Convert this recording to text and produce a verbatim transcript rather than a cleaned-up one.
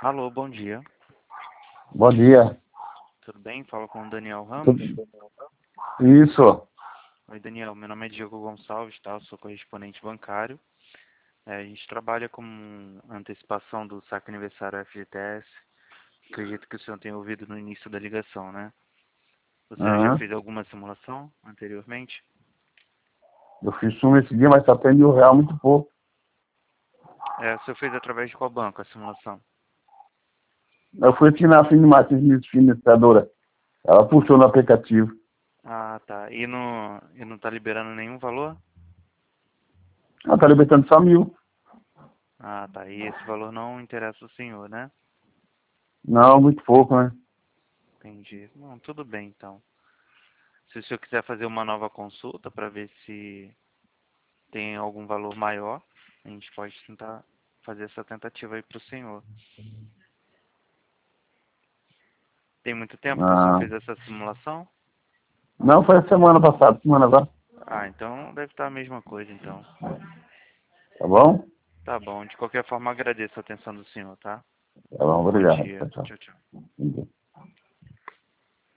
Alô, bom dia. Bom dia. Tudo bem? Falo com o Daniel Ramos. Tudo- Isso. Oi, Daniel. Meu nome é Diego Gonçalves, tá? Eu sou correspondente bancário. É, a gente trabalha com antecipação do saque aniversário F G T S. Acredito que o senhor tenha ouvido no início da ligação, né? O senhor já Aham. fez alguma simulação anteriormente? Eu fiz uma esse dia, mas tá tendo mil real muito pouco. É, o senhor fez através de qual banco a simulação? Eu fui aqui na Fini Martins, administradora. Ela puxou no aplicativo. Ah, tá. E não, e não tá liberando nenhum valor? Ela tá libertando só mil. Ah, tá. E esse valor não interessa o senhor, né? Não, muito pouco, né? Entendi. Não, tudo bem, então. Se o senhor quiser fazer uma nova consulta para ver se tem algum valor maior, a gente pode tentar fazer essa tentativa aí para o senhor. Tem muito tempo que o senhor Ah. fez essa simulação? Não, foi a semana passada, semana agora. Ah, então deve estar a mesma coisa, então. Tá bom? Tá bom. De qualquer forma, agradeço a atenção do senhor, tá? Tá bom, Bom obrigado. dia. Tchau, tchau. Tchau, tchau. Bom dia.